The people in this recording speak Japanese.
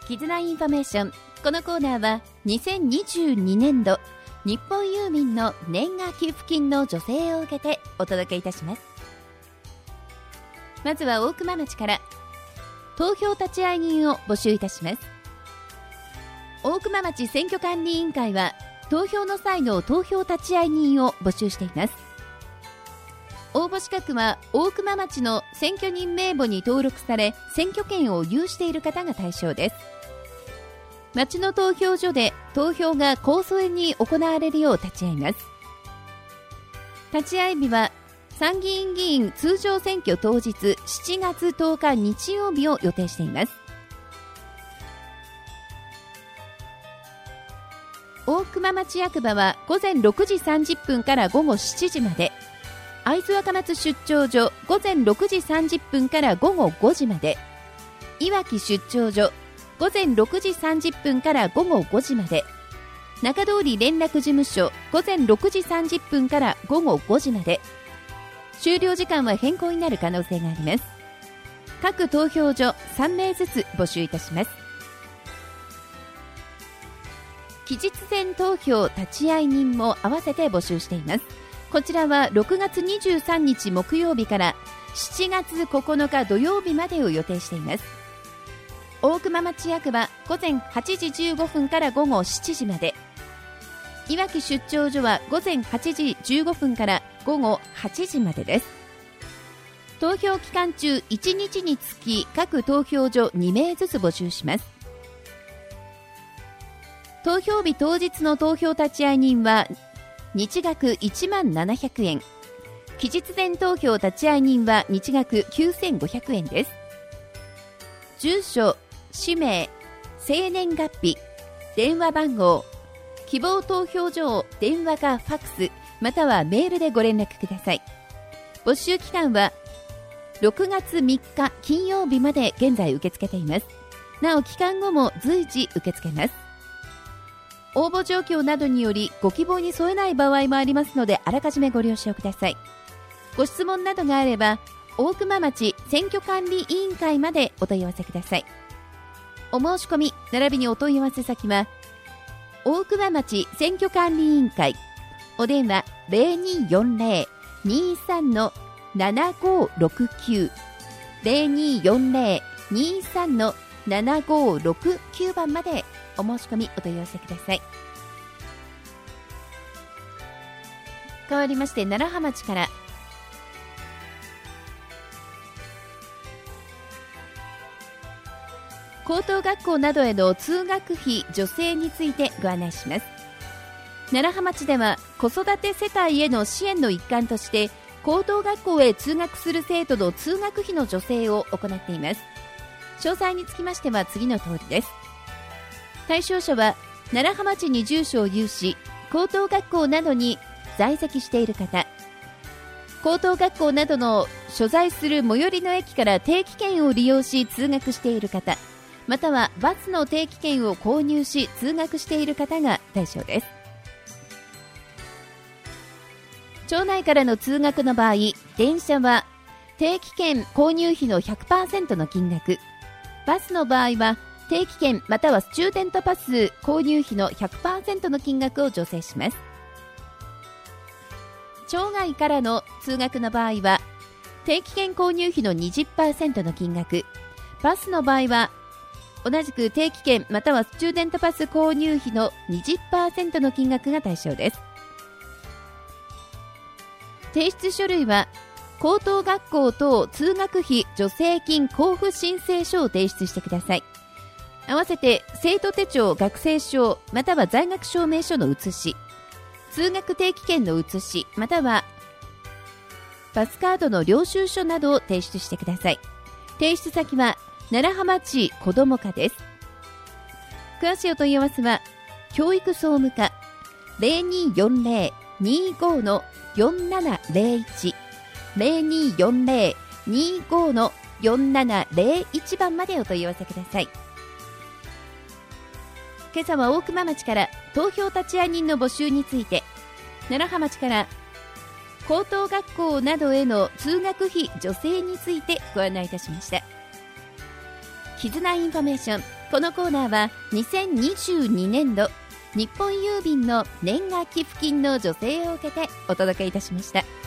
絆インフォメーション。このコーナーは2022年度日本郵便の年賀給付金の助成を受けてお届けいたします。まずは大熊町から投票立会人を募集いたします。大熊町選挙管理委員会は投票の際の投票立会人を募集しています。応募資格は大熊町の選挙人名簿に登録され選挙権を有している方が対象です。町の投票所で投票が公正に行われるよう立ち会います。立ち会い日は参議院議員通常選挙当日7月10日日曜日を予定しています。大熊町役場は午前6時30分から午後7時まで、会津若松出張所午前6時30分から午後5時まで、いわき出張所午前6時30分から午後5時まで、中通り連絡事務所午前6時30分から午後5時まで。終了時間は変更になる可能性があります。各投票所3名ずつ募集いたします。期日前投票立会人も合わせて募集しています。こちらは6月23日木曜日から7月9日土曜日までを予定しています。大熊町役場午前8時15分から午後7時まで、いわき出張所は午前8時15分から午後8時までです。投票期間中1日につき各投票所2名ずつ募集します。投票日当日の投票立会人は日額1万700円、期日前投票立会人は日額9500円です。住所、氏名、生年月日、電話番号、希望投票所を電話かファックスまたはメールでご連絡ください。募集期間は6月3日金曜日まで現在受け付けています。なお期間後も随時受け付けます。応募状況などによりご希望に添えない場合もありますので、あらかじめご了承ください。ご質問などがあれば大熊町選挙管理委員会までお問い合わせください。お申し込み並びにお問い合わせ先は大熊町選挙管理委員会、お電話 0240-23-7569 0240-23-7569 番までお申し込みお問い合わせください。変わりまして楢葉町から高等学校などへの通学費助成についてご案内します。楢葉町では子育て世帯への支援の一環として高等学校へ通学する生徒の通学費の助成を行っています。詳細につきましては次の通りです。対象者は楢葉町に住所を有し高等学校などに在籍している方、高等学校などの所在する最寄りの駅から定期券を利用し通学している方、またはバスの定期券を購入し通学している方が対象です。町内からの通学の場合、電車は定期券購入費の 100% の金額、バスの場合は定期券またはスチューデントパス購入費の 100% の金額を助成します。町外からの通学の場合は定期券購入費の 20% の金額、バスの場合は同じく定期券またはスチューデントパス購入費の 20% の金額が対象です。提出書類は高等学校等通学費助成金交付申請書を提出してください。合わせて生徒手帳、学生証または在学証明書の写し、通学定期券の写しまたはバスカードの領収書などを提出してください。提出先は楢葉町子ども課です。詳しいお問い合わせは教育総務課 0240-25-4701 0240-25-4701 番までお問い合わせください。今朝は大熊町から投票立会人の募集について、楢葉町から高等学校などへの通学費助成についてご案内いたしました。期絆インフォメーション。このコーナーは2022年度日本郵便の年賀寄付金の助成を受けてお届けいたしました。